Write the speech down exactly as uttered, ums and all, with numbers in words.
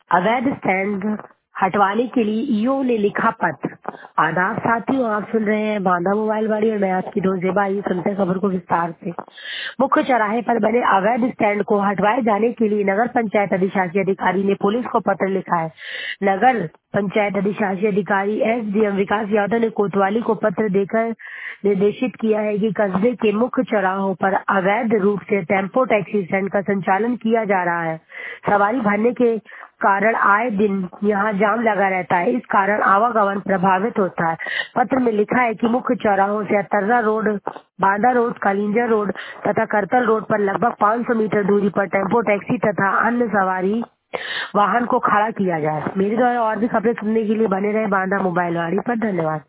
अवैध स्टैंड हटवाने के लिए ईओ ने लिखा पत्र। आदाब साथियों, आप सुन रहे हैं बांधा मोबाइल वाली और मैं आपकी दोस्त जेबा। आइए सुनते हैं खबर को विस्तार से। मुख्य चौराहे पर बने अवैध स्टैंड को हटवाए जाने के लिए नगर पंचायत अधिशासी अधिकारी ने पुलिस को पत्र लिखा है। नगर पंचायत अधिशासी अधिकारी एसडीएम विकास यादव ने कोतवाली को पत्र देकर निर्देशित किया है कि कस्बे के मुख्य चौराहों पर अवैध रूप से टेम्पो टैक्सी स्टैंड का संचालन किया जा रहा है। सवारी भरने के कारण आए दिन यहाँ जाम लगा रहता है, इस कारण आवागमन प्रभावित होता है। पत्र में लिखा है कि मुख्य चौराहों से Atarra road, Banda road, Kalinja road तथा करतल रोड पर लगभग पाँच सौ मीटर दूरी पर टेम्पो टैक्सी तथा अन्य सवारी वाहन को खड़ा किया जाए। मेरे द्वारा और भी खबरें सुनने के लिए बने रहे बांदा मोबाइल वाली पर। धन्यवाद।